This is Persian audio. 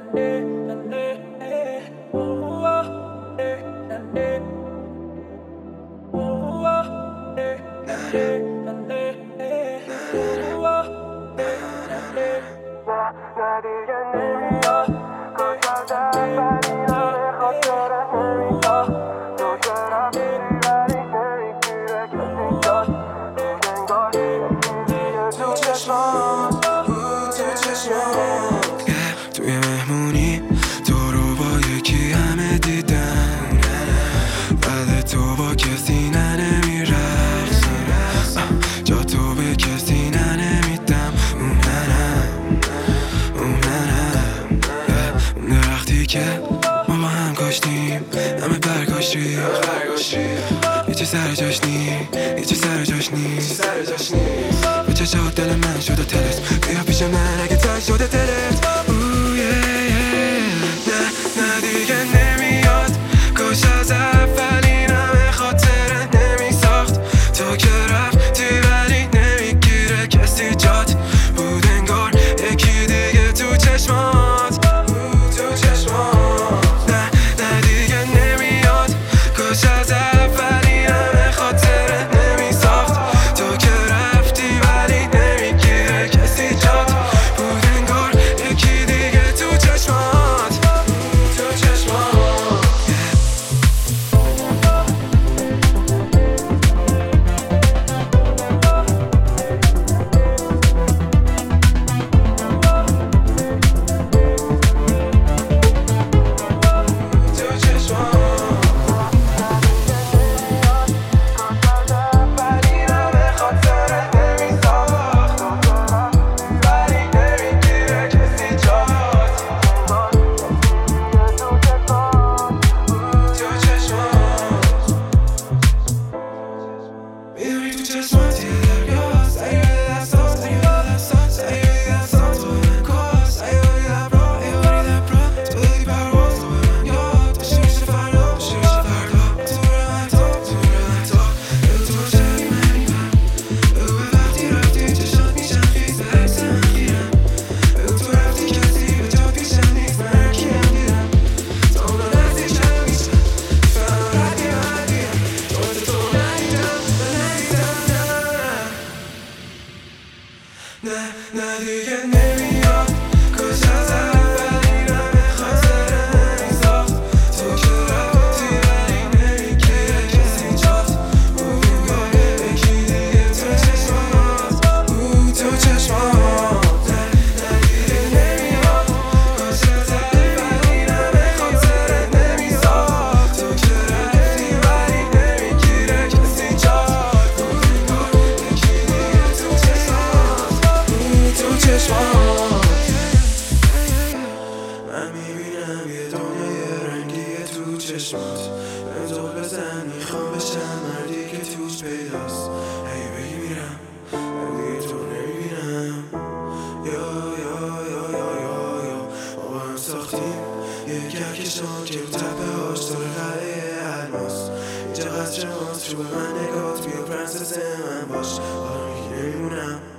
توی مهمونی تو رو با یکی همه دیدن، بعد تو با کسی نمیرقصی، جا تو به کسی نمیدم. اون منم اون درختی که ما با هم کاشتیم، همه برگاش ریخت، یه چی سر جاش نیست، یه چی سر جاش نیست. به چشات دل من شده تلت، بیا پیش من اگه تن شده تلت. نه دیگه نمیاد، کاش از اول این همه خاطره نمیساخت. تو که رفتی ولی نمیگیره کسی جات، بود انگار یکی دیگه تو چشمات. نه دیگه نمیاد، کاش از اول این همه خاطره نمیساخت. تو که رفتی ولی نمیگیره کسی جات، بود انگار یکی دیگه تو چشمات. نه دیگه نمیاد، کاش از اول این همه خاطره نمیساخت. تو که رفتی ولی نمیگیره کسی جات، بود انگار یکی دیگه تو چشمات. تو چشمات نه دیگه نمیاد، کاش از اول این همه خاطره نمیساخت. تو که رفتی ولی نمیگیره کسی جات، بود انگار یکی دیگه تو چشمات. من میبینم یه دنیای رنگیه تو چشمات، به زل بزن میخوام بشم مردی که توش پیداست. هی بگی میرم ولی تو نمیبینم. یا با هم ساختیم یه کهکشان که رو تپه هاش داره قلعه الماس. اینجا قصر ماست، رو به من نگات بیا پرنسس من باش، آره میگی نمیمونم.